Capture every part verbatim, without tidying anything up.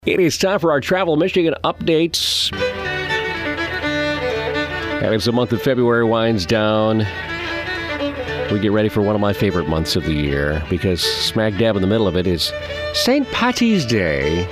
It is time for our Travel Michigan updates. And as the month of February winds down, we get ready for one of my favorite months of the year because smack dab in the middle of it is Saint Patty's Day.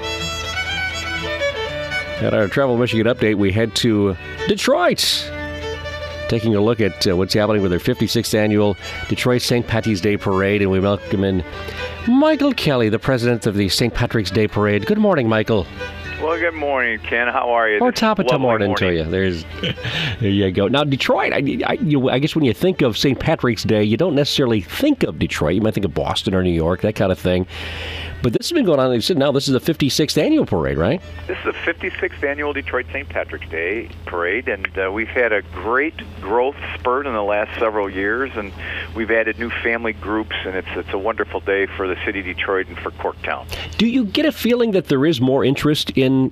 At our Travel Michigan update, we head to Detroit, taking a look at uh, what's happening with their fifty-sixth annual Detroit Saint Patty's Day Parade, and we welcome in Michael Kelly, the president of the Saint Patrick's Day Parade. Good morning, Michael. Well, good morning, Ken. How are you? Or top of the morning, morning to you. There's, there you go. Now, Detroit, I, I, you, I guess when you think of Saint Patrick's Day, you don't necessarily think of Detroit. You might think of Boston or New York, that kind of thing. But this has been going on. You said now this is the fifty-sixth annual parade, right? This is the fifty-sixth annual Detroit Saint Patrick's Day Parade, and uh, we've had a great growth spurt in the last several years, and we've added new family groups, and it's it's a wonderful day for the city of Detroit and for Corktown. Do you get a feeling that there is more interest in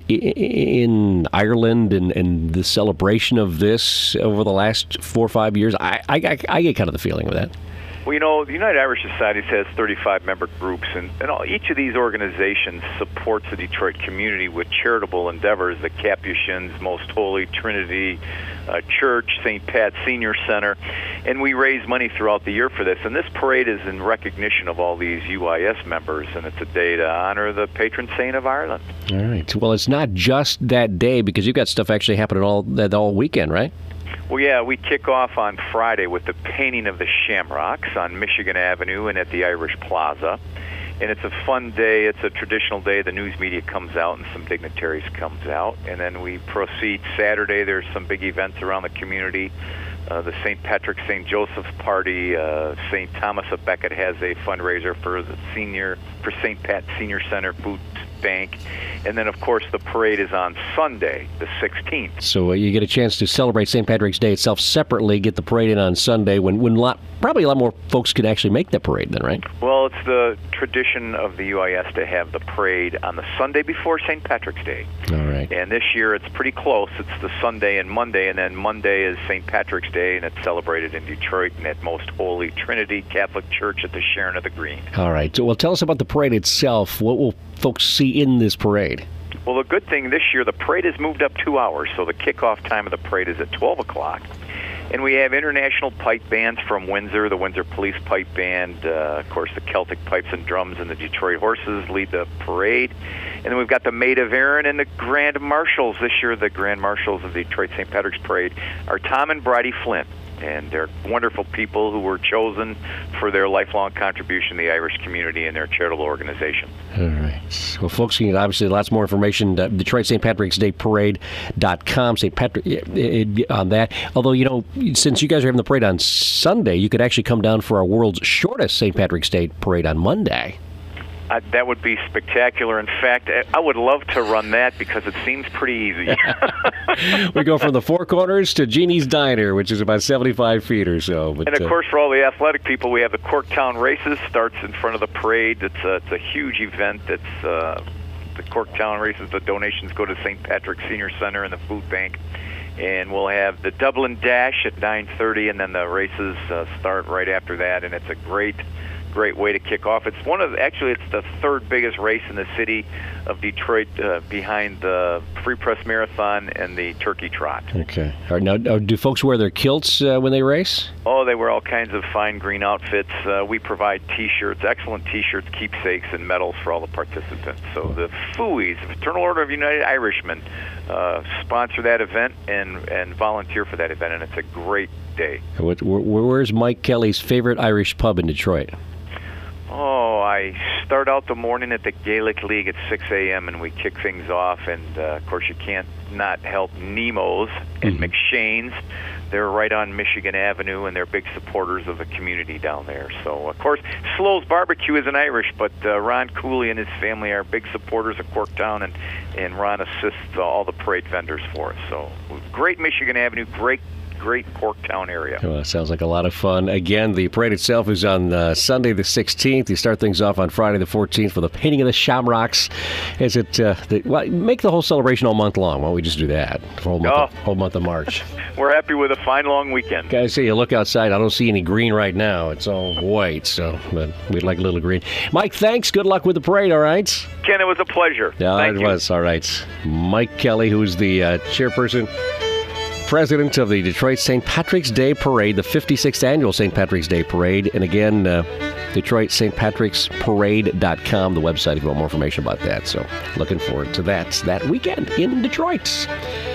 in Ireland and, and the celebration of this over the last four or five years? I, I, I get kind of the feeling of that. Well, you know, the United Irish Society has thirty-five member groups, and, and all, each of these organizations supports the Detroit community with charitable endeavors. The Capuchins, Most Holy Trinity uh, Church, Saint Pat Senior Center, and we raise money throughout the year for this. And this parade is in recognition of all these U I S members, and it's a day to honor the patron saint of Ireland. All right. Well, it's not just that day because you've got stuff actually happening all that all weekend, right? Well, yeah, we kick off on Friday with the painting of the Shamrocks on Michigan Avenue and at the Irish Plaza. And it's a fun day. It's a traditional day. The news media comes out and some dignitaries comes out. And then we proceed Saturday. There's some big events around the community. Uh, the Saint Patrick, Saint Joseph's Party, uh, Saint Thomas of Becket has a fundraiser for the senior, for Saint Pat Senior Center Food Bank. And then, of course, the parade is on Sunday, the sixteenth. So uh, you get a chance to celebrate Saint Patrick's Day itself separately, get the parade in on Sunday, when, when lot, probably a lot more folks can actually make the parade then, right? Well, it's the tradition of the U I S to have the parade on the Sunday before Saint Patrick's Day. All right. And this year it's pretty close. It's the Sunday and Monday, and then Monday is Saint Patrick's Day, and it's celebrated in Detroit and at Most Holy Trinity Catholic Church at the Sharon of the Green. All right. So, well, tell us about the parade itself. What will folks see in this parade? Well, the good thing this year, the parade has moved up two hours, so the kickoff time of the parade is at twelve o'clock. And we have international pipe bands from Windsor, the Windsor Police Pipe Band, uh, of course, the Celtic Pipes and Drums and the Detroit Horses lead the parade. And then we've got the Maid of Erin and the Grand Marshals. This year, the Grand Marshals of the Detroit Saint Patrick's Parade are Tom and Bridie Flint. And they're wonderful people who were chosen for their lifelong contribution to the Irish community and their charitable organization. All right. Well, folks, you can obviously lots more information at Detroit Saint Patrick's Day Parade dot com, Saint Patrick on that. Although, you know, since you guys are having the parade on Sunday, you could actually come down for our world's shortest Saint Patrick's Day Parade on Monday. Uh, that would be spectacular. In fact, I would love to run that because it seems pretty easy. We go from the Four Corners to Jeannie's Diner, which is about seventy-five feet or so. But, and, of uh, course, for all the athletic people, we have the Corktown Races. Starts in front of the parade. It's a, it's a huge event. It's uh, the Corktown Races. The donations go to Saint Patrick Senior Center and the Food Bank. And we'll have the Dublin Dash at nine thirty, and then the races uh, start right after that. And it's a great... great way to kick off. It's one of actually it's the third biggest race in the city of Detroit, uh, behind the Free Press Marathon and the Turkey Trot. Okay. All right, now, do folks wear their kilts uh, when they race? Oh, they wear all kinds of fine green outfits. Uh, we provide T-shirts, excellent T-shirts, keepsakes, and medals for all the participants. So the F U Is, Fraternal Order of United Irishmen, uh, sponsor that event and and volunteer for that event, and it's a great day. What, where, where's Mike Kelly's favorite Irish pub in Detroit? Oh, I start out the morning at the Gaelic League at six a.m. and we kick things off. And, uh, of course, you can't not help Nemo's and mm-hmm. McShane's. They're right on Michigan Avenue, and they're big supporters of the community down there. So, of course, Slow's Barbecue isn't Irish, but uh, Ron Cooley and his family are big supporters of Corktown, and, and Ron assists uh, all the parade vendors for us. So, great Michigan Avenue, great great Corktown area. Well, sounds like a lot of fun. Again, the parade itself is on uh, Sunday the sixteenth. You start things off on Friday the fourteenth for the painting of the shamrocks. Is it, uh, the, well, make the whole celebration all month long. Why don't we just do that for the whole month, oh. of, whole month of March? We're happy with a fine long weekend. Guys, say you look outside, I don't see any green right now. It's all white, so but we'd like a little green. Mike, thanks. Good luck with the parade, all right? Ken, it was a pleasure. Yeah, Thank it you. was. All right. Mike Kelly, who's the uh, chairperson, president of the Detroit Saint Patrick's Day Parade, the fifty-sixth annual Saint Patrick's Day Parade. And again, uh, Detroit Saint Patrick's Parade dot com, the website, if you want more information about that. So looking forward to that that weekend in Detroit.